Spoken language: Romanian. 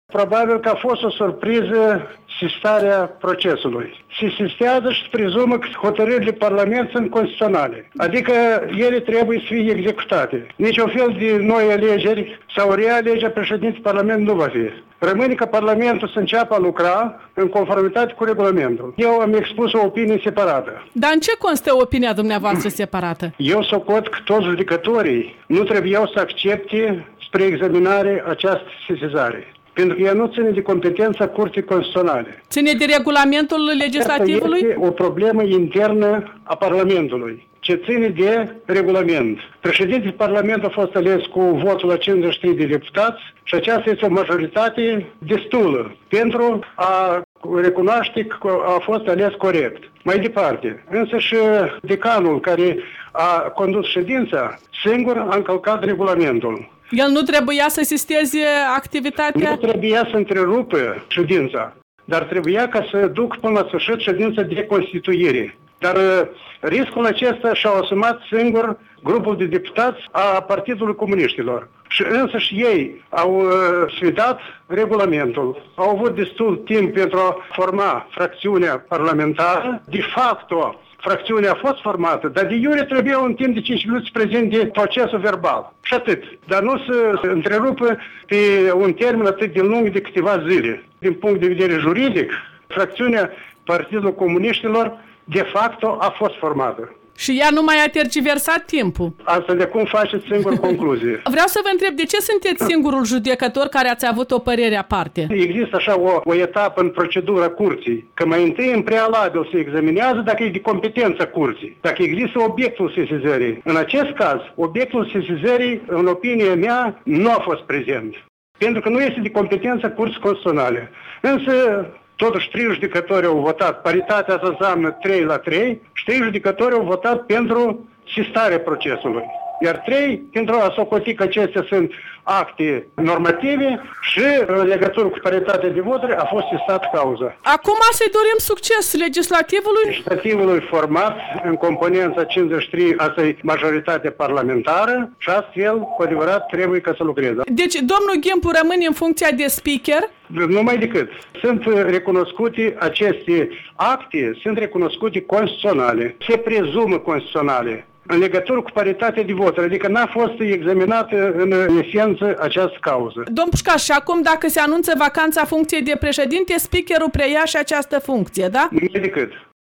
Probabil că a fost o surpriză sistarea procesului. Se sistează și se prezumă că hotărârile Parlamentului sunt constituționale. Adică ele trebuie să fie executate. Niciun fel de noi alegeri sau realegea președintelui Parlamentului nu va fi. Rămâne ca Parlamentul să înceapă a lucra în conformitate cu regulamentul. Eu am expus o opinie separată. Dar în ce constă opinia dumneavoastră separată? Eu socot că toți judecătorii nu trebuiau să accepte spre examinare această sesizare. Pentru că ea nu ține de competența Curții Constituționale. Ține de regulamentul legislativului? Asta este o problemă internă a Parlamentului, ce ține de regulament. Președintele Parlamentului a fost ales cu votul la 53 de deputați și aceasta este o majoritate destulă pentru a recunoaște că a fost ales corect. Mai departe, însă și decanul care a condus ședința singur a încălcat regulamentul. El nu trebuia să sisteze activitatea? Nu trebuia să întrerupă ședința, dar trebuia ca să duc până la sfârșit ședința de constituire. Dar riscul acesta și-au asumat singur grupul de deputați a Partidului Comuniștilor. Și însă și ei au sfidat regulamentul. Au avut destul timp pentru a forma fracțiunea parlamentară. De facto, fracțiunea a fost formată, dar de iure trebuia un timp de 5 minute să prezinte procesul verbal. Și atât. Dar nu să întrerupă pe un termen atât de lung de câteva zile. Din punct de vedere juridic, fracțiunea Partidului Comuniștilor de facto a fost formată. Și ea nu mai a tergiversat timpul. Asta de cum faceți singur concluzie. Vreau să vă întreb, de ce sunteți singurul judecător care ați avut o părere aparte? Există așa o etapă în procedura curții, că mai întâi în prealabil se examinează dacă e de competența curții, dacă există obiectul sesizării. În acest caz, obiectul sesizării, în opinia mea, nu a fost prezent. Pentru că nu este de competența Curții Constituționale. Însă, totuși, 3 judecători au votat. Paritatea asta înseamnă 3-3 și 3 judecători au votat pentru sistarea procesului. Iar 3 pentru a socoti că acestea sunt acte normative și în legătură cu paritatea de voturi a fost sistat cauza. Acum să-i dorim succes legislativului? Legislativului format în componența 53, asta e majoritatea parlamentară și astfel, cu adevărat, trebuie ca să lucreze. Deci, domnul Ghimpu rămâne în funcția de speaker? Numai decât. Sunt recunoscute aceste acte, sunt recunoscute constituționale. Se prezumă constituționale în legătură cu paritatea de voturi, adică n-a fost examinată în esență această cauză. Domn Pușcaș, și acum dacă se anunță vacanța funcției de președinte, speakerul preia și această funcție, da? Numai decât.